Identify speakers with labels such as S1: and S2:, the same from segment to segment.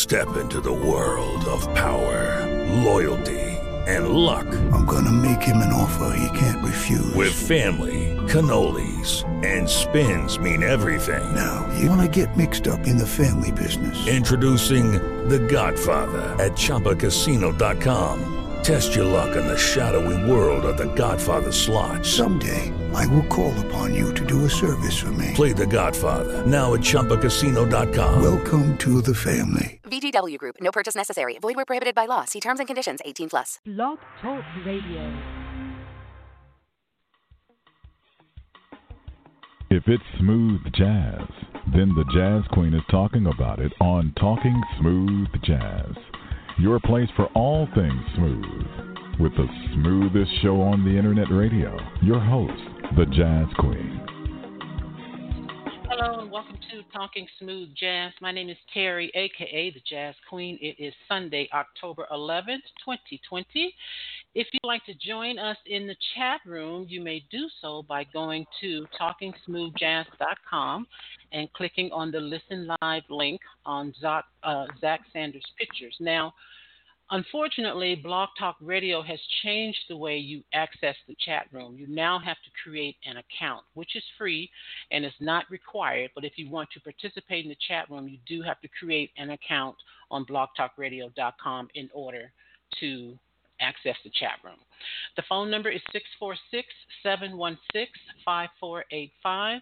S1: Step into the world of power, loyalty, and luck.
S2: I'm gonna make him an offer he can't refuse.
S1: With family, cannolis, and spins mean everything.
S2: Now, you wanna get mixed up in the family business.
S1: Introducing The Godfather at ChumbaCasino.com. Test your luck in the shadowy world of The Godfather slot.
S2: Someday, I will call upon you to do a service for me.
S1: Play The Godfather now at ChumbaCasino.com.
S2: Welcome to the family.
S3: VGW Group. No purchase necessary. Void where prohibited by law. See terms and conditions. 18+.
S4: Blog Talk Radio.
S5: If it's smooth jazz, then the Jazz Queen is talking about it on Talking Smooth Jazz. Your place for all things smooth. With the smoothest show on the internet radio. Your host, the Jazz Queen.
S6: Hello and welcome to Talking Smooth Jazz. My name is Terry, a.k.a. the Jazz Queen. It is Sunday, October 11th, 2020. If you'd like to join us in the chat room, you may do so by going to TalkingSmoothJazz.com and clicking on the Listen Live link on Zach Sanders Pictures. Now, unfortunately, Blog Talk Radio has changed the way you access the chat room. You now have to create an account, which is free and is not required. But if you want to participate in the chat room, you do have to create an account on blogtalkradio.com in order to access the chat room. The phone number is 646-716-5485,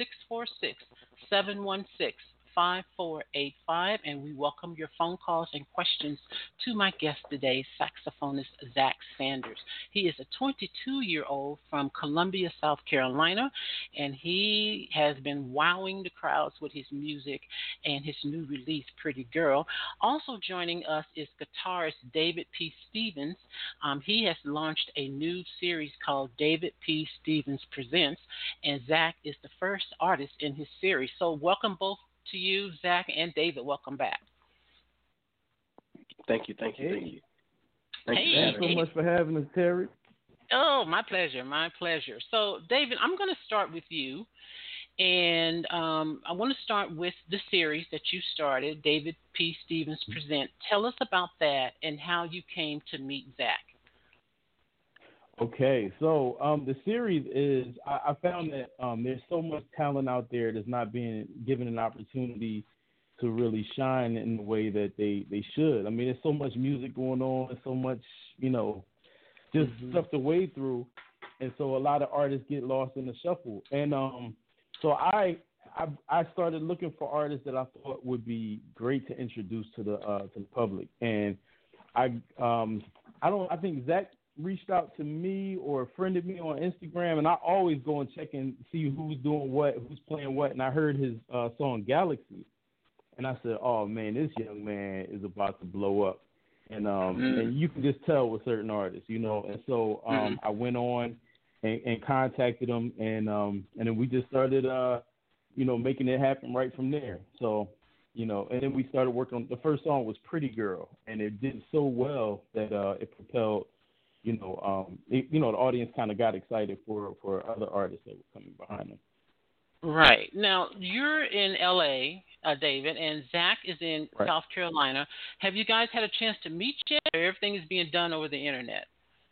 S6: 646-716-5485, and we welcome your phone calls and questions to my guest today, saxophonist Zach Sanders. He is a 22-year-old from Columbia, South Carolina, and he has been wowing the crowds with his music and his new release, Pretty Girl. Also joining us is guitarist David P. Stevens. He has launched a new series called David P. Stevens Presents, and Zach is the first artist in his series. So welcome both to you, Zach and David. Welcome back.
S7: Thank you.
S6: Thanks
S7: so
S6: much
S8: for having us, Terry.
S6: Oh, my pleasure. So, David, I'm going to start with you. And I want to start with the series that you started, David P. Stevens Present. Tell us about that and how you came to meet Zach.
S8: Okay, so the series is, I found that there's so much talent out there that's not being given an opportunity to really shine in the way that they should. I mean, there's so much music going on, there's so much, just stuff to wade through. And so a lot of artists get lost in the shuffle. And so I started looking for artists that I thought would be great to introduce to the public. And I think Zach reached out to me or friended me on Instagram, and I always go and check and see who's doing what, who's playing what. And I heard his song Galaxy, and I said, "Oh man, this young man is about to blow up." And and you can just tell with certain artists, And so I went on and contacted him, and then we just started, making it happen right from there. So, and then we started working on the first song was Pretty Girl, and it did so well that it propelled. The audience kind of got excited for other artists that were coming behind them.
S6: Right. Now, you're in L.A., David, and Zach is in South Carolina. Have you guys had a chance to meet yet, or everything is being done over the Internet?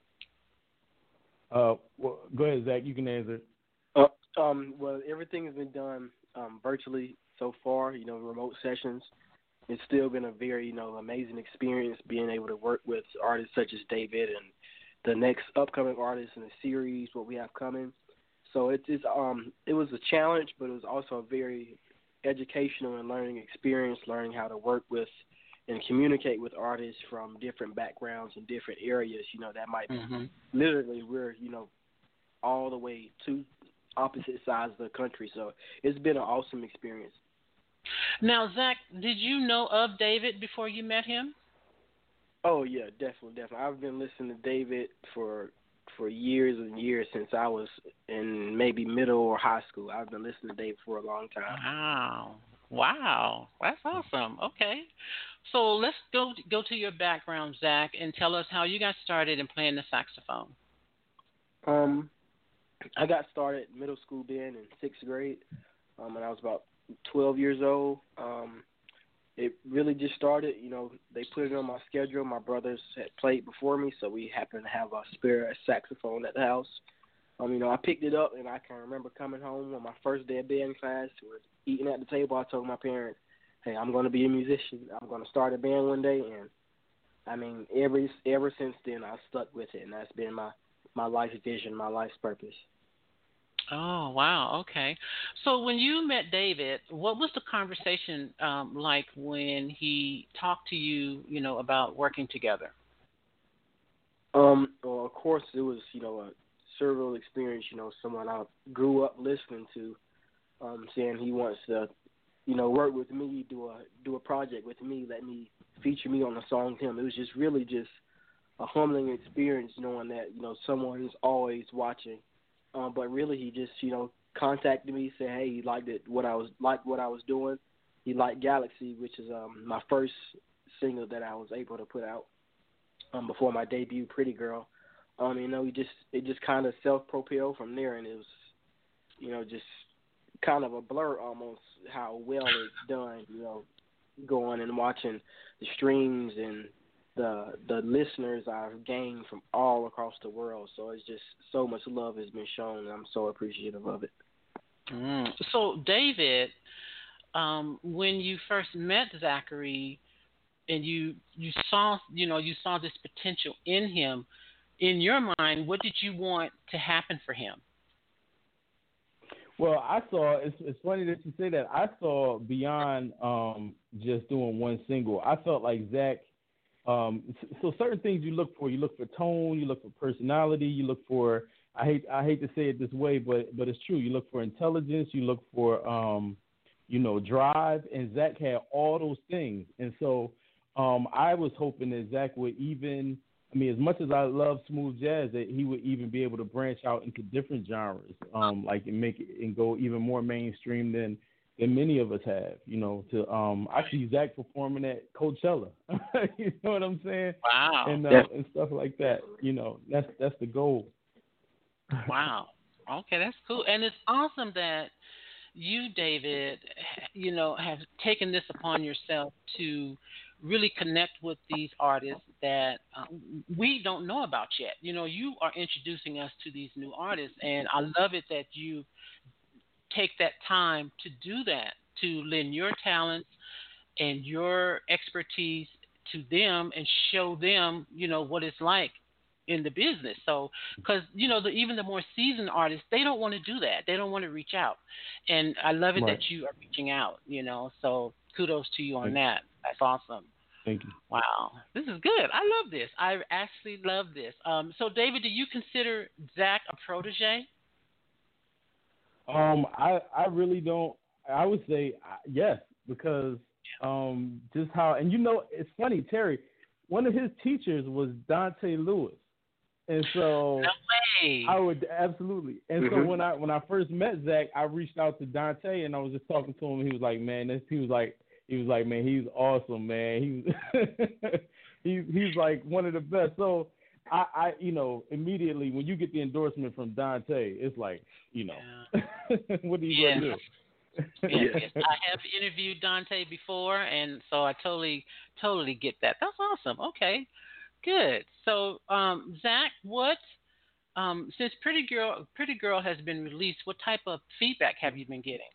S8: Well, go ahead, Zach. You can answer.
S7: Well, everything has been done virtually so far, remote sessions. It's still been a very, amazing experience being able to work with artists such as David and the next upcoming artists in the series, what we have coming. So it was a challenge, but it was also a very educational and learning experience, learning how to work with and communicate with artists from different backgrounds and different areas, that might be literally we're, all the way to opposite sides of the country. So it's been an awesome experience.
S6: Now, Zach, did you know of David before you met him?
S7: Oh, yeah, definitely. I've been listening to David for years and years since I was in maybe middle or high school. I've been listening to David for a long time.
S6: Wow. That's awesome. Okay. So let's go to your background, Zach, and tell us how you got started in playing the saxophone.
S7: I got started middle school then in 6th grade, and I was about 12 years old. it really just started. They put it on my schedule. My brothers had played before me, so we happened to have a spare saxophone at the house. I picked it up, and I can remember coming home on my first day of band class. We were eating at the table. I told my parents, hey, I'm going to be a musician. I'm going to start a band one day. And, ever since then, I stuck with it, and that's been my life's vision, my life's purpose.
S6: Oh, wow. Okay. So when you met David, what was the conversation like when he talked to you, about working together?
S7: Well, of course, it was, a surreal experience, someone I grew up listening to, saying he wants to, work with me, do a project with me, let me feature me on a song with him. It was just really just a humbling experience knowing that, someone is always watching. But really he just, contacted me, said, hey, he liked what I was doing. He liked Galaxy, which is my first single that I was able to put out before my debut, Pretty Girl. It just kind of self-propelled from there, and it was, just kind of a blur almost how well it's done, going and watching the streams and the listeners I've gained from all across the world. So it's just so much love has been shown, and I'm so appreciative of it.
S6: So, David, when you first met Zachary and you saw this potential in him, in your mind, what did you want to happen for him?
S8: Well, I saw, it's funny that you say that. I saw beyond just doing one single. I felt like Zach, so certain things you look for tone, you look for personality, you look for, I hate to say it this way, but it's true. You look for intelligence, you look for, drive, and Zach had all those things. And so I was hoping that Zach would even, as much as I love smooth jazz, that he would even be able to branch out into different genres, and make it and go even more mainstream than many of us have. I see Zach performing at Coachella. You know what I'm saying?
S6: Wow.
S8: And stuff like that. That's the goal.
S6: Wow. Okay, that's cool, and it's awesome that you, David, have taken this upon yourself to really connect with these artists that we don't know about yet. You are introducing us to these new artists, and I love it that you take that time to do that, to lend your talents and your expertise to them and show them, what it's like in the business. So, because, even the more seasoned artists, they don't want to do that. They don't want to reach out. And I love it that you are reaching out, so kudos to you on that. That's awesome.
S8: Thank you.
S6: Wow. This is good. I love this. I actually love this. So, David, do you consider Zach a protege?
S8: I really don't. I would say yes, because just how, and it's funny, Terry, one of his teachers was Dante Lewis. And so
S6: no way.
S8: I would absolutely. And so when I first met Zach, I reached out to Dante and I was just talking to him. He was like, man, man, he's awesome, man. He's like one of the best. So I immediately when you get the endorsement from Dante, it's like, what are you going to do?
S6: Yes. I have interviewed Dante before, and so I totally get that. That's awesome. Okay, good. So, Zach, what since Pretty Girl has been released, what type of feedback have you been getting?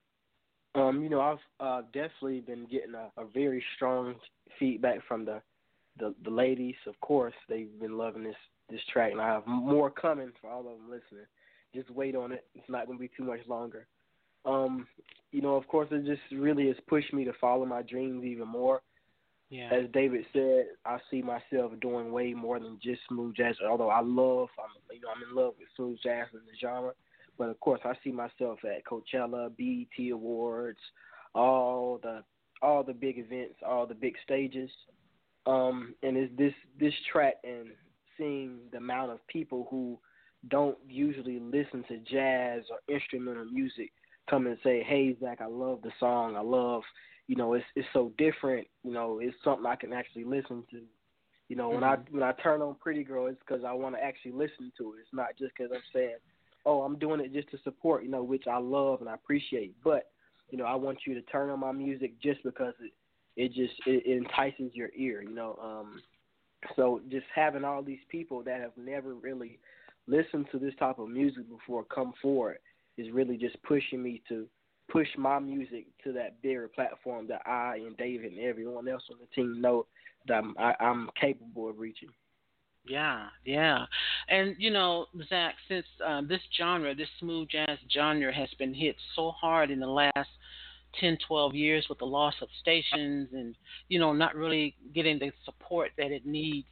S7: I've definitely been getting a very strong feedback from the ladies. Of course, they've been loving this track, and I have more coming for all of them listening. Just wait on it. It's not going to be too much longer. Of course, it just really has pushed me to follow my dreams even more. Yeah. As David said, I see myself doing way more than just smooth jazz. Although I'm in love with smooth jazz as a genre. But of course, I see myself at Coachella, BET Awards, all the big events, all the big stages. And it's this track and seeing the amount of people who don't usually listen to jazz or instrumental music come and say, hey, Zach, I love the song. I love, it's so different. It's something I can actually listen to. When I turn on Pretty Girl, it's because I want to actually listen to it. It's not just because I'm saying, oh, I'm doing it just to support, which I love and I appreciate. But, I want you to turn on my music just because it entices your ear, So just having all these people that have never really listened to this type of music before come forward is really just pushing me to push my music to that bigger platform that I and David and everyone else on the team know that I'm capable of reaching.
S6: Yeah. And, Zach, since this smooth jazz genre has been hit so hard in the last 10, 12 years with the loss of stations and, not really getting the support that it needs,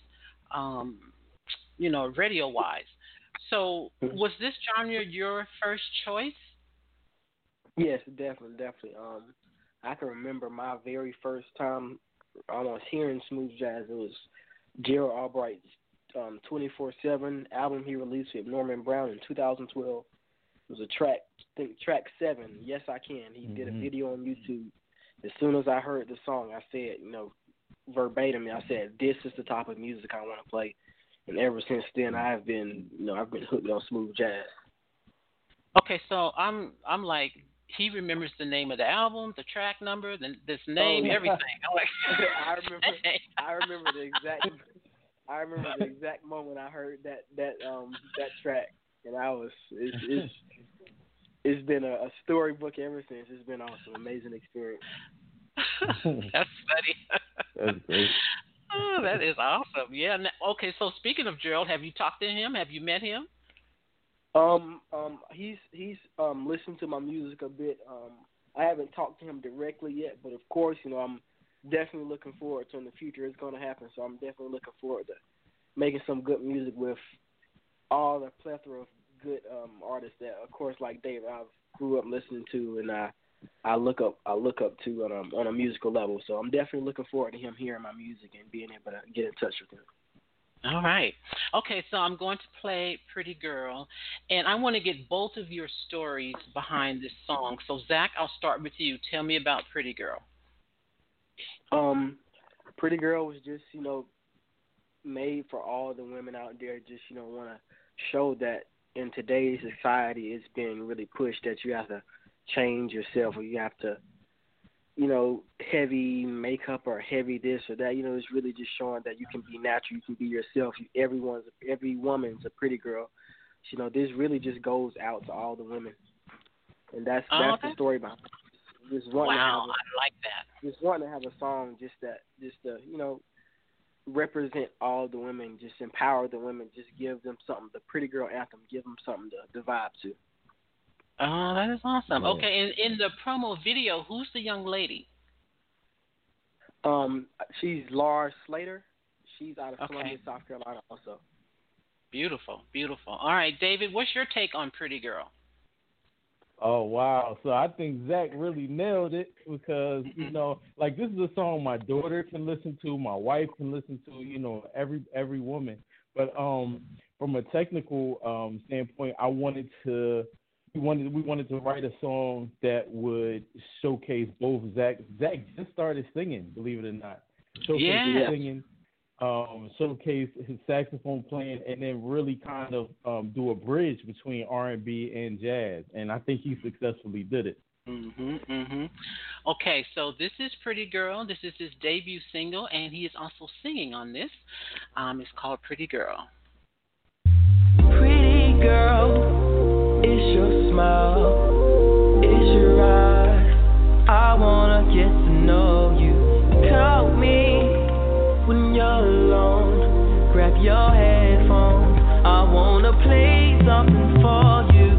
S6: radio-wise. So was this genre your first choice?
S7: Yes, definitely. I can remember my very first time almost hearing smooth jazz. It was Gerald Albright's 24/7 album he released with Norman Brown in 2012. It was a track, I think track 7, Yes I Can. He did a video on YouTube. As soon as I heard the song, I said, verbatim, I said, this is the type of music I want to play. And ever since then, I've been hooked on smooth jazz.
S6: Okay, so I'm like, he remembers the name of the album, the track number, this name, everything. I'm like,
S7: I remember the exact moment I heard that track, and it's been a storybook ever since. It's been awesome, amazing experience.
S6: That's funny.
S8: That's great.
S6: Oh, that is awesome. Yeah. Okay. So speaking of Gerald, have you talked to him? Have you met him?
S7: He's listened to my music a bit. I haven't talked to him directly yet, but of course, I'm definitely looking forward to in the future. It's going to happen, so I'm definitely looking forward to making some good music with all the plethora of good artists that, of course, like David, I grew up listening to, and I look up to on a musical level. So I'm definitely looking forward to him hearing my music and being able to get in touch with him.
S6: All right. Okay, so I'm going to play Pretty Girl, and I want to get both of your stories behind this song. So, Zach, I'll start with you. Tell me about Pretty Girl.
S7: Pretty Girl was just, made for all the women out there just, want to show that in today's society it's being really pushed that you have to change yourself, or you have to, heavy makeup or heavy this or that. It's really just showing that you can be natural, you can be yourself. Every woman's a pretty girl. This really just goes out to all the women, and that's the story behind it.
S6: Wow, I like that.
S7: Just wanting to have a song just to represent all the women, just empower the women, just give them something. The Pretty Girl anthem, give them something to vibe to.
S6: Oh, that is awesome. Okay, and in the promo video, who's the young lady?
S7: She's Laura Slater. She's out of Columbia, South Carolina also. Beautiful.
S6: All right, David, what's your take on Pretty Girl?
S8: Oh, wow. So I think Zach really nailed it because, this is a song my daughter can listen to, my wife can listen to, every woman. But from a technical standpoint, we wanted to write a song that would showcase both Zach. Zach just started singing, believe it or not. Showcase his singing, showcase his saxophone playing, and then really kind of do a bridge between R&B and jazz. And I think he successfully did it.
S6: Okay, so this is Pretty Girl. This is his debut single, and he is also singing on this. It's called Pretty Girl.
S9: Pretty girl, it's your smile, it's your eyes. I wanna get to know you. Tell me when you're alone. Grab your headphones. I wanna play something for you.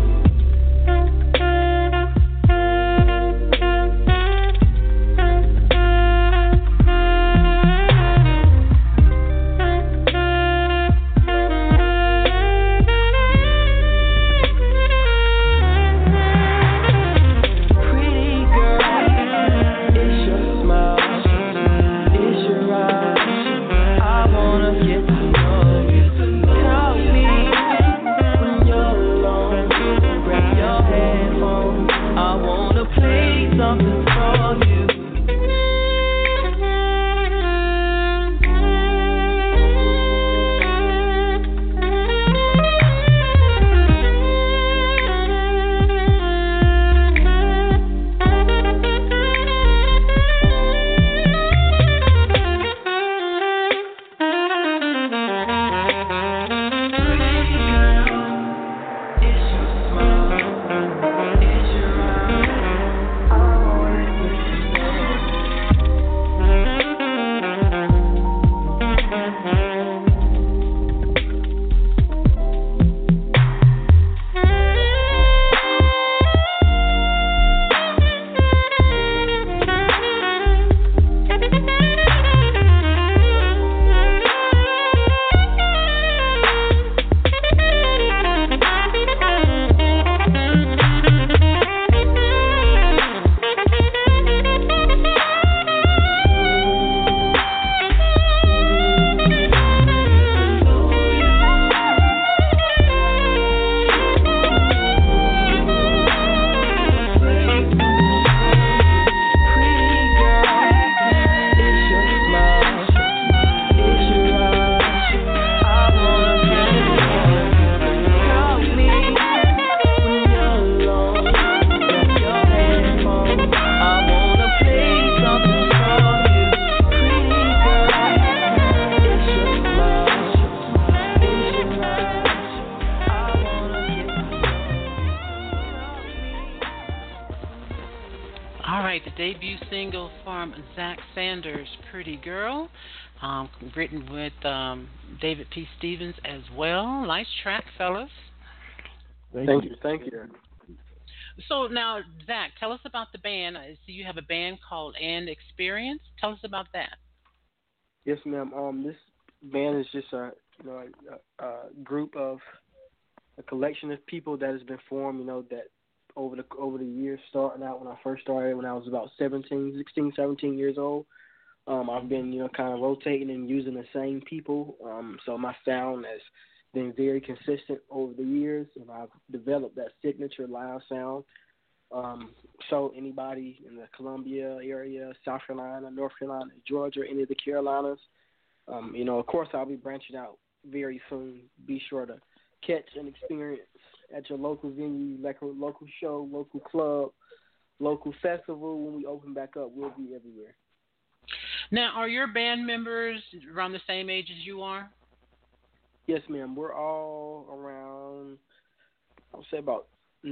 S6: Zach Sanders, Pretty Girl, written with David P. Stevens as well. Nice track, fellas.
S7: Thank you.
S6: So now, Zach, tell us about the band. I see you have a band called And Experience. Tell us about that.
S7: Yes, ma'am. This band is just a group of a collection of people that has been formed. That over the years, starting out when I first started, when I was about 16, 17 years old. I've been kind of rotating and using the same people. So my sound has been very consistent over the years, and I've developed that signature live sound. So anybody in the Columbia area, South Carolina, North Carolina, Georgia, any of the Carolinas, of course I'll be branching out very soon. Be sure to catch and experience at your local venue, like a local show, local club, local festival. When we open back up, we'll be everywhere.
S6: Now, are your band members around the same age as you are?
S7: Yes, ma'am. We're all around, I'll say about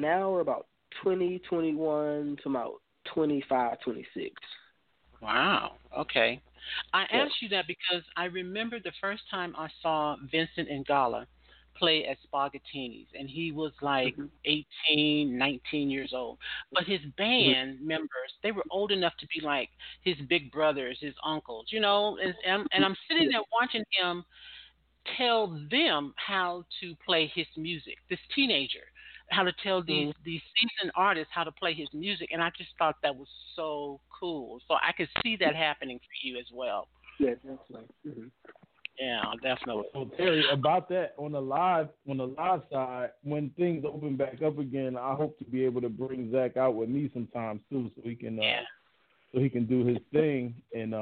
S7: 20, 21 to about 25, 26.
S6: Wow. Okay. I asked you that because I remember the first time I saw Vincent Ingala play at Spaghettini's, and he was like 18, 19 years old. But his band members, they were old enough to be like his big brothers, his uncles, and I'm sitting there watching him tell them how to play his music, this teenager, how to tell these seasoned artists how to play his music, and I just thought that was so cool. So I could see that happening for you as well.
S7: Yeah, definitely. Mm-hmm.
S6: Yeah, definitely.
S8: So Terry, about that on the live side, when things open back up again, I hope to be able to bring Zach out with me sometimes too, so he can do his thing, and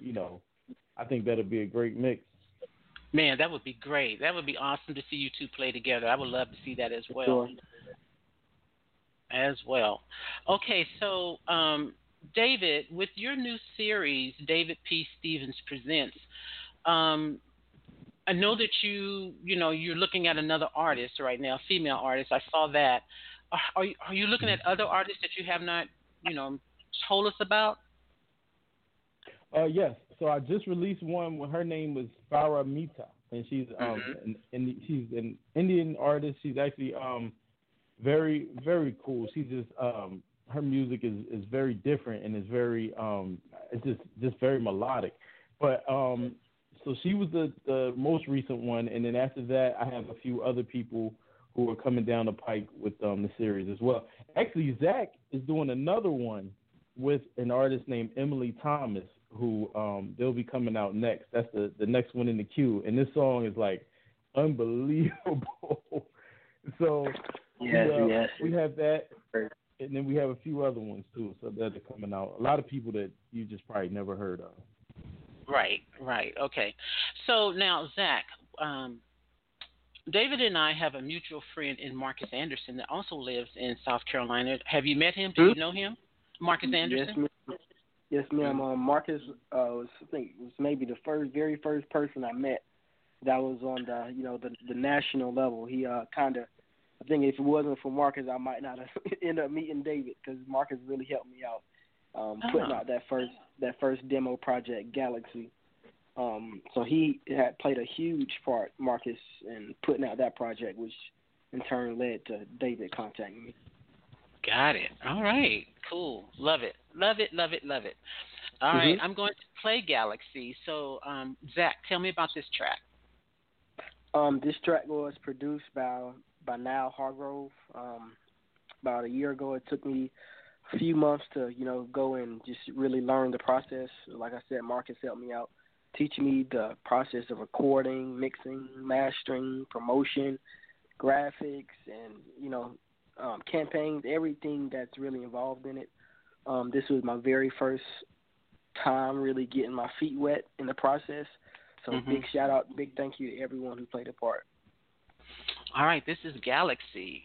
S8: I think that'll be a great mix.
S6: Man, that would be great. That would be awesome to see you two play together. I would love to see that as well.
S7: Sure.
S6: Okay, so David, with your new series, David P. Stevens Presents, I know that you're looking at another artist right now, female artist. I saw that. Are you looking at other artists that you have not, told us about?
S8: Yes. So I just released one. Her name was Farah Mita, and she's she's an Indian artist. She's actually very, very cool. She's just her music is very different and is very it's just very melodic. But so she was the most recent one, and then after that, I have a few other people who are coming down the pike with the series as well. Actually, Zach is doing another one with an artist named Emily Thomas, who they'll be coming out next. That's the next one in the queue, and this song is like unbelievable. So we have that, and then we have a few other ones too. So that are coming out. A lot of people that you just probably never heard of.
S6: Right. Okay. So now, Zach, David and I have a mutual friend in Marcus Anderson that also lives in South Carolina. Have you met him? Do you know him, Marcus Anderson?
S7: Yes, ma'am. Marcus was maybe the very first person I met that was on the national level. He I think if it wasn't for Marcus, I might not have ended up meeting David, because Marcus really helped me out putting out that first demo project, Galaxy. So he had played a huge part, Marcus, in putting out that project, which in turn led to David contacting me.
S6: Got it. All right. Cool. Love it. All right. I'm going to play Galaxy. So, Zach, tell me about this track.
S7: This track was produced by Nile Hargrove. About a year ago, it took me a few months to, go and just really learn the process. Like I said, Marcus helped me out, teaching me the process of recording, mixing, mastering, promotion, graphics, and, campaigns, everything that's really involved in it. This was my very first time really getting my feet wet in the process. So big shout out, big thank you to everyone who played a part.
S6: All right, this is Galaxy.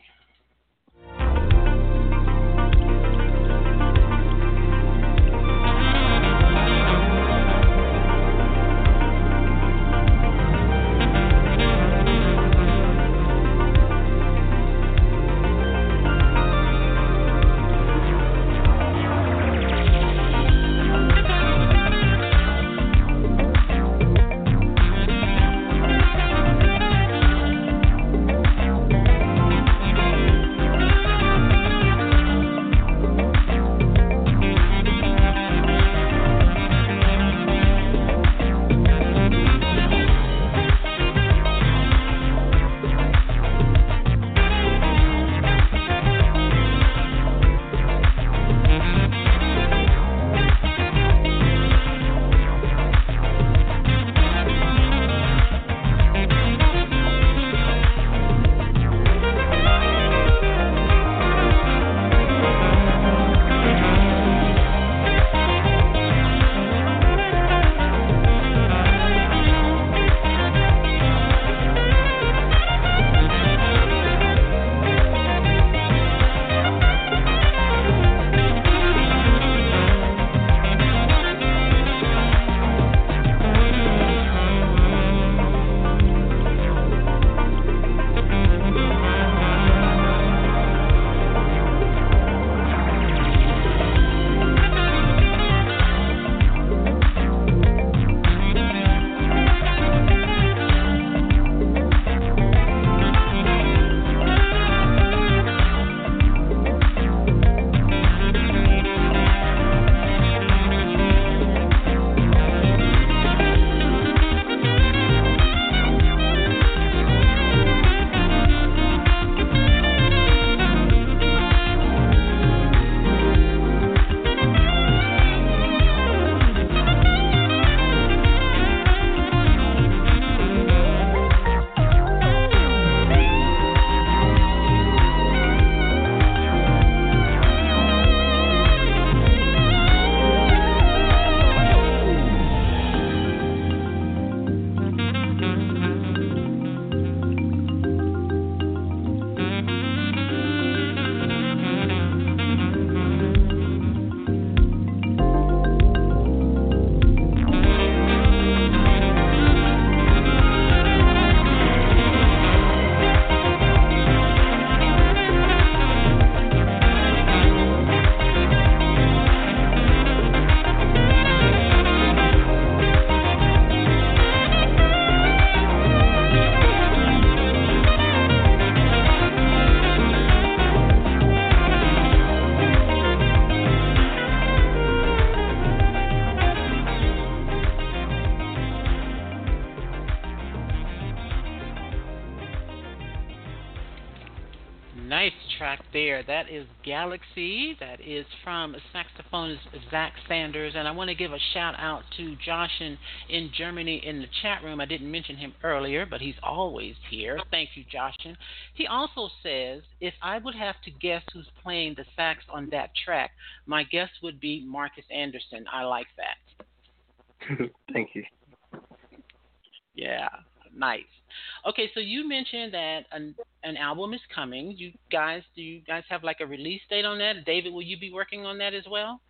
S6: Nice track there. That is Galaxy. That is from saxophonist Zach Sanders. And I want to give a shout out to Josh in Germany in the chat room. I didn't mention him earlier, but he's always here. Thank you, Joshin. He also says, if I would have to guess who's playing the sax on that track, my guess would be Marcus Anderson. I like that.
S7: Thank you.
S6: Yeah, nice. Okay, so you mentioned that an album is coming. Do you guys have like a release date on that? David, will you be working on that as well?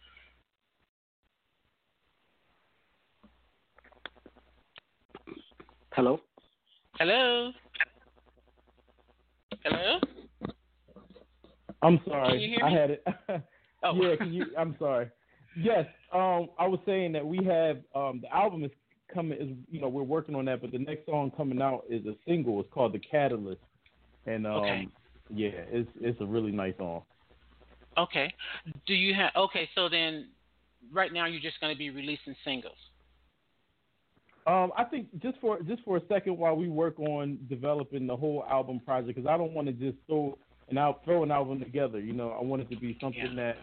S7: Hello?
S6: Hello? Hello?
S8: I'm sorry.
S6: Can you hear me?
S8: I had it.
S6: Oh.
S8: Yeah, I'm sorry. Yes, I was saying that we have the album is coming. We're working on that, but the next song coming out is a single. It's called The Catalyst, and
S6: okay.
S8: Yeah, it's a really nice song.
S6: Okay. So then right now you're just going to be releasing singles.
S8: I think just for a second while we work on developing the whole album project, because I don't want to just throw an album together. I want it to be something that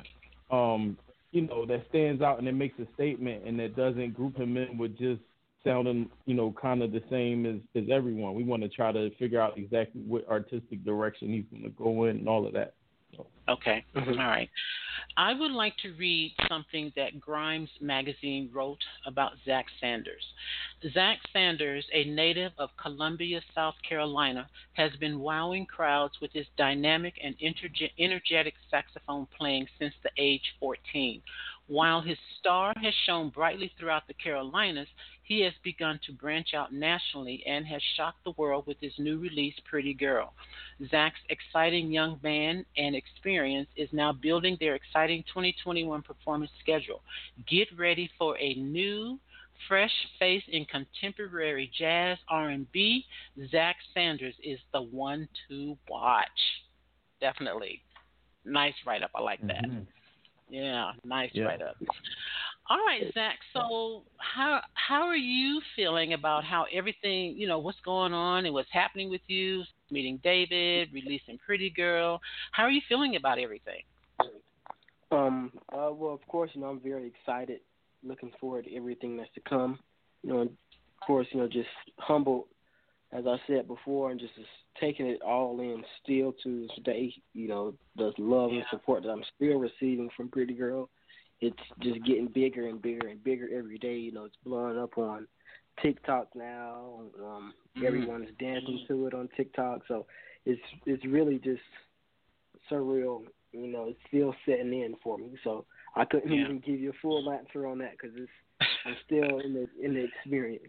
S8: that stands out and it makes a statement and that doesn't group him in with just sounding, kind of the same as everyone. We want to try to figure out exactly what artistic direction he's going to go in and all of that. So.
S6: Okay. All right. I would like to read something that Grimes Magazine wrote about Zach Sanders. Zach Sanders, a native of Columbia, South Carolina, has been wowing crowds with his dynamic and energetic saxophone playing since the age 14. While his star has shone brightly throughout the Carolinas, he has begun to branch out nationally and has shocked the world with his new release, Pretty Girl. Zach's exciting young band and experience is now building their exciting 2021 performance schedule. Get ready for a new, fresh face in contemporary jazz R&B. Zach Sanders is the one to watch. Definitely. Nice write-up. I like that.
S8: Mm-hmm.
S6: Yeah, nice write-up. All right, Zach. So how are you feeling about how everything, what's going on and what's happening with you, meeting David, releasing Pretty Girl? How are you feeling about everything?
S7: Well, of course, I'm very excited, looking forward to everything that's to come. Of course, just humbled, as I said before, and just taking it all in still to this day, the love and support that I'm still receiving from Pretty Girl. It's just getting bigger and bigger and bigger every day. It's blowing up on TikTok now. Everyone's dancing to it on TikTok. So it's really just surreal. It's still setting in for me. So I couldn't even give you a full answer on that because I'm still in the experience.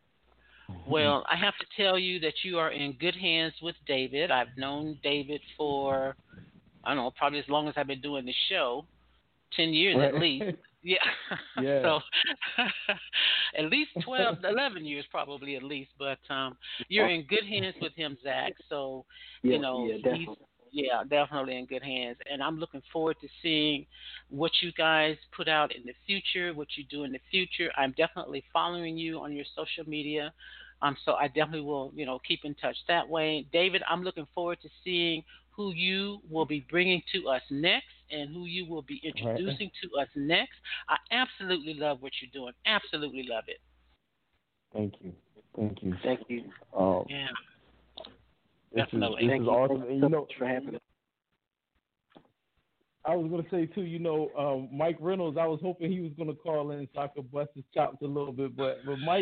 S6: Well, I have to tell you that you are in good hands with David. I've known David for, I don't know, probably as long as I've been doing the show. 10 years
S8: right.
S6: at least. Yeah. So at least 11 years probably at least. But you're in good hands with him, Zach. So,
S7: definitely.
S6: Definitely in good hands. And I'm looking forward to seeing what you guys put out in the future, what you do in the future. I'm definitely following you on your social media. So I definitely will, keep in touch that way. David, I'm looking forward to seeing who you will be bringing to us next and who you will be introducing to us next. I absolutely love what you're doing. Absolutely love it.
S8: Thank you.
S7: Thank you.
S6: Yeah.
S8: Definitely. This is awesome. And,
S7: Thanks for having me.
S8: I was going to say, too, Mike Reynolds, I was hoping he was going to call in so I could bust his chops a little bit. But Mike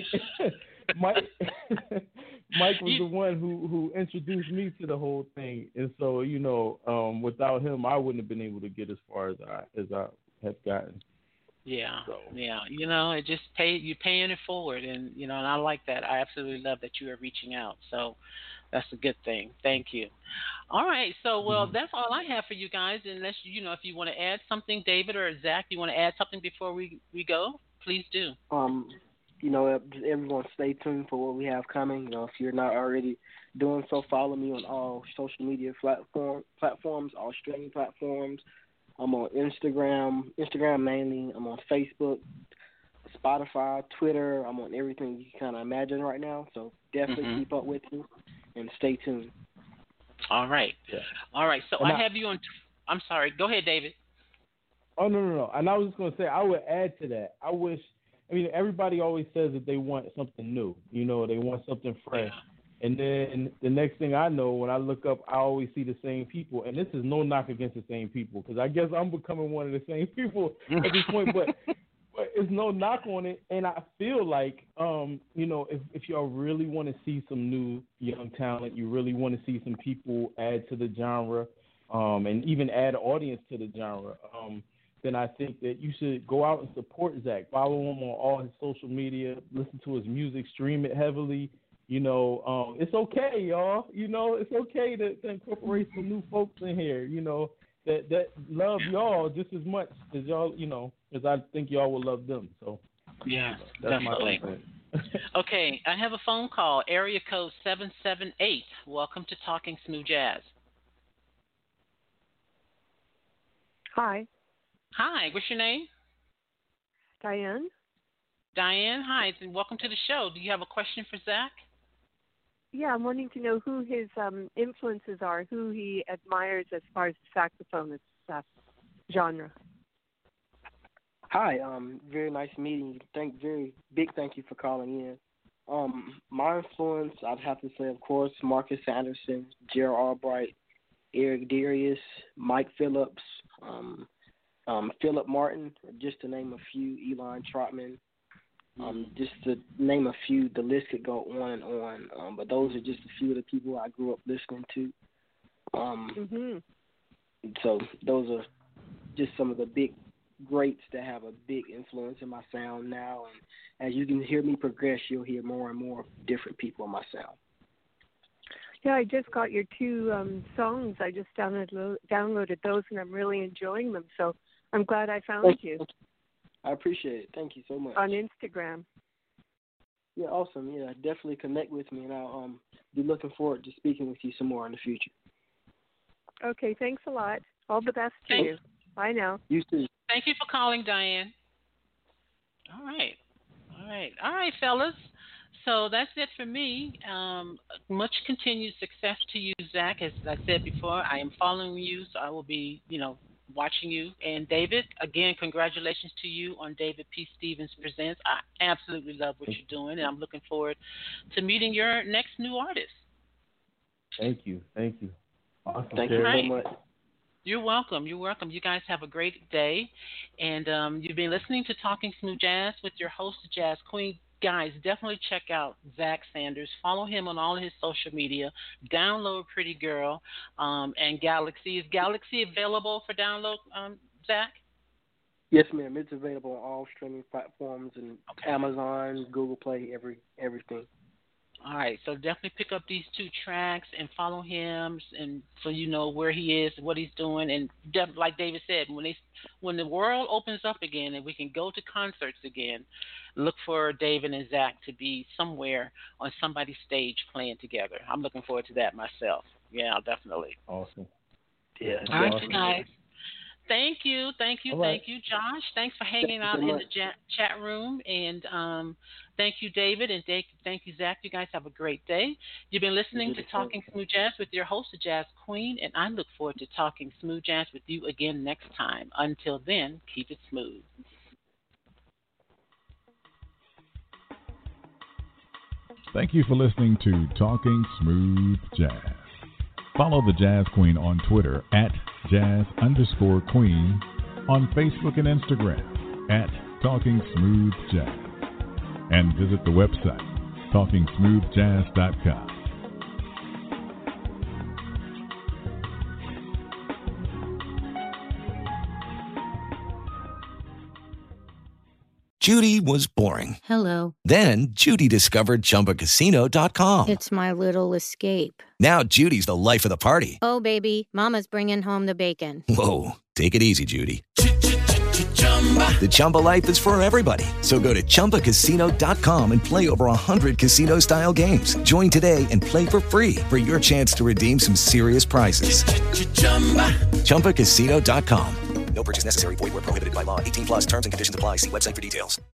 S8: Mike was the one who introduced me to the whole thing. And so, without him, I wouldn't have been able to get as far as I have gotten.
S6: Yeah,
S8: so.
S6: Yeah. It just you're paying it forward. And, and I like that. I absolutely love that you are reaching out. So that's a good thing. Thank you. All right. So, that's all I have for you guys. Unless, if you want to add something, David or Zach, you want to add something before we go, please do.
S7: Everyone stay tuned for what we have coming. If you're not already doing so, follow me on all social media platforms, all streaming platforms. I'm on Instagram mainly. I'm on Facebook, Spotify, Twitter. I'm on everything you can kind of imagine right now. So definitely keep up with me and stay tuned.
S6: All right.
S8: Yeah.
S6: All right. So
S8: And
S6: I have you on. I'm sorry. Go ahead, David.
S8: Oh, no. And I was just going to say, I would add to that. Everybody always says that they want something new. You know, they want something fresh. Yeah. And then the next thing I know, when I look up, I always see the same people. And this is no knock against the same people, because I guess I'm becoming one of the same people at this point. But it's no knock on it. And I feel like, if y'all really want to see some new young talent, you really want to see some people add to the genre, and even add an audience to the genre, then I think that you should go out and support Zach. Follow him on all his social media. Listen to his music. Stream it heavily. It's okay, y'all. It's okay to incorporate some new folks in here, that love y'all just as much as y'all, as I think y'all will love them. So,
S6: yeah,
S8: that's
S6: definitely.
S8: My comment.
S6: Okay, I have a phone call, area code 778. Welcome to Talking Smooth Jazz.
S10: Hi.
S6: Hi, what's your name?
S10: Diane.
S6: Diane, hi, and welcome to the show. Do you have a question for Zach?
S10: Yeah, I'm wanting to know who his influences are, who he admires as far as saxophone genre.
S7: Hi, very nice meeting you. Very big thank you for calling in. My influence, I'd have to say, of course, Marcus Anderson, Gerald Albright, Eric Darius, Mike Phillips, Philip Martin, just to name a few, Elon Trotman. Just to name a few, the list could go on and on. But those are just a few of the people I grew up listening to. So those are just some of the big greats that have a big influence in my sound now. And as you can hear me progress, you'll hear more and more different people in my sound.
S10: Yeah, I just got your two songs. I just downloaded those, and I'm really enjoying them. So I'm glad I found you.
S7: I appreciate it. Thank you so much.
S10: On Instagram.
S7: Yeah, awesome. Yeah, definitely connect with me, and I'll be looking forward to speaking with you some more in the future.
S10: Okay, thanks a lot. All the best to you. Bye now.
S7: You too.
S6: Thank you for calling, Diane. All right, fellas. So that's it for me. Much continued success to you, Zach. As I said before, I am following you, so I will be, watching you. And David, again, congratulations to you on David P. Stevens Presents. I absolutely love what you're doing, and I'm looking forward to meeting your next new artist.
S8: Thank you. Awesome.
S7: Thank you so much.
S6: You're welcome. You guys have a great day. And you've been listening to Talking Smooth Jazz with your host, Jazz Queen. Guys, definitely check out Zach Sanders. Follow him on all his social media. Download Pretty Girl and Galaxy. Is Galaxy available for download, Zach?
S7: Yes, ma'am. It's available on all streaming platforms and Amazon, Google Play, everything.
S6: All right, so definitely pick up these two tracks and follow him, and so you know where he is, what he's doing, and like David said, when the world opens up again and we can go to concerts again, look for David and Zach to be somewhere on somebody's stage playing together. I'm looking forward to that myself. Yeah, definitely.
S8: Awesome.
S7: Yeah.
S6: All right,
S8: awesome.
S6: guys. Thank you,
S8: right.
S6: Josh. Thanks for hanging out in the chat room, and thank you, David, and thank you, Zach. You guys have a great day. You've been listening to Talking Smooth Jazz with your host, the Jazz Queen, and I look forward to talking smooth jazz with you again next time. Until then, keep it smooth.
S5: Thank you for listening to Talking Smooth Jazz. Follow the Jazz Queen on Twitter at Jazz_Queen, on Facebook and Instagram at Talking Smooth Jazz, and visit the website TalkingSmoothJazz.com.
S11: Judy was boring.
S12: Hello.
S11: Then Judy discovered ChumbaCasino.com.
S12: It's my little escape.
S11: Now Judy's the life of the party.
S12: Oh, baby, mama's bringing home the bacon.
S11: Whoa, take it easy, Judy. The Chumba life is for everybody. So go to ChumbaCasino.com and play over 100 casino-style games. Join today and play for free for your chance to redeem some serious prizes. ChumbaCasino.com. No purchase necessary. Void where prohibited by law. 18+ terms and conditions apply. See website for details.